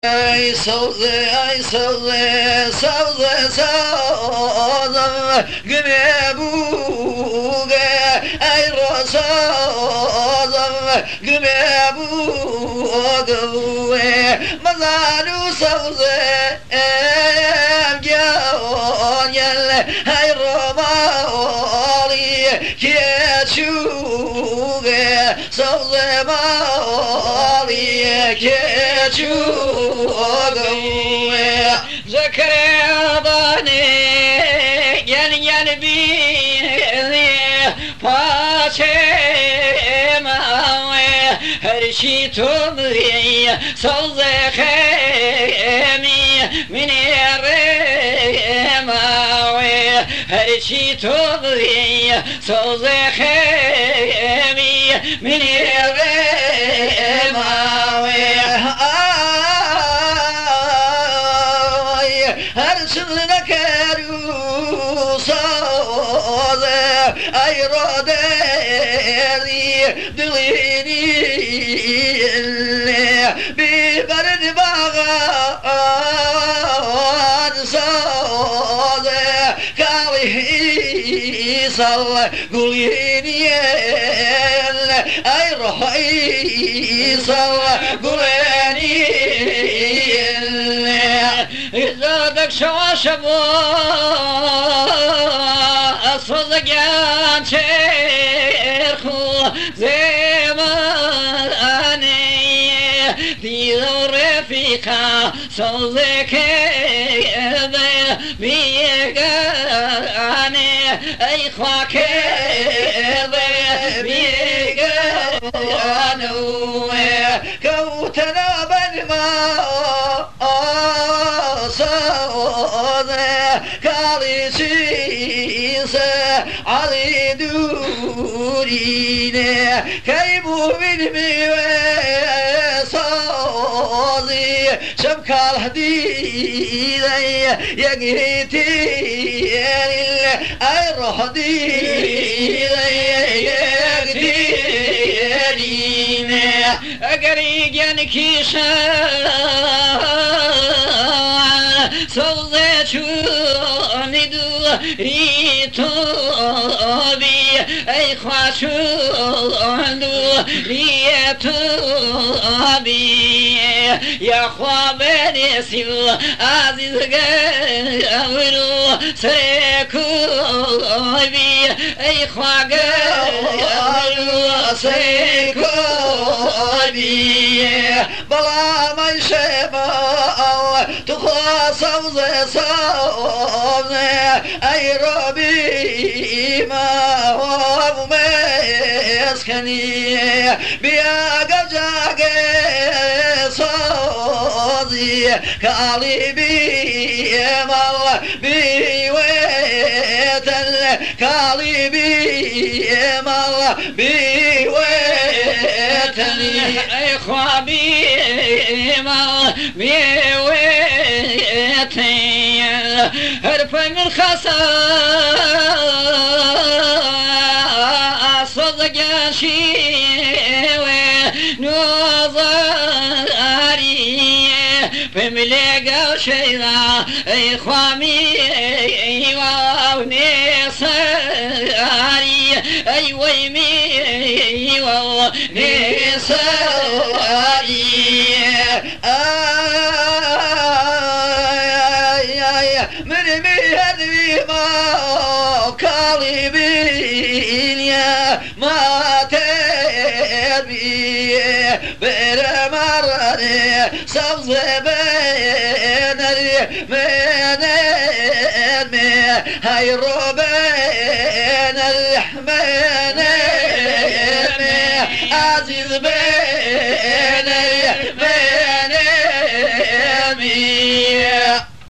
Ay sazı güne buge ay rozazım güne buge mazalu sazı gel ay romali keçuge sazı mali keçuge Zekeriya bani gel beni paçema her şey tumri sazı khemi minirema her şey tumri sazı khemi minirema her sınırda kerusaz ayro derdi dilini biberini bağan saz kalihi sal gulini ayro sal gulini زادك شواشبو أصدقان شيرخو زماني ديو رفيقا صدق بيقاني أي خواك بيقانو كوتنا بنما kalışıysa Ali durine kaybu bilmi ve sazı şapkal hadide yegitiyenil ayro hadide yegitiyenine agarigen kişan sazı çunidu ritobi ey khashundu ritobi ya khwabeni sil aziz gavru sekubi ey khwagavru sekubi bala man shema تخاصم صوم أي ربي ما هو مسكني بيا قجاق صادي كالبي مال بيويتل كالبي مال بيويتل إخوابي مال بيويتل هرب من خصاص صدق شيوي نظري بملقى شيرا إخوامي ونصاري أي ويمي ونصاري من مهدي ما كالبين يا ما تربي برمرني سبز بين المنامي هاي ربين الحمنامي عزيز بين المنامي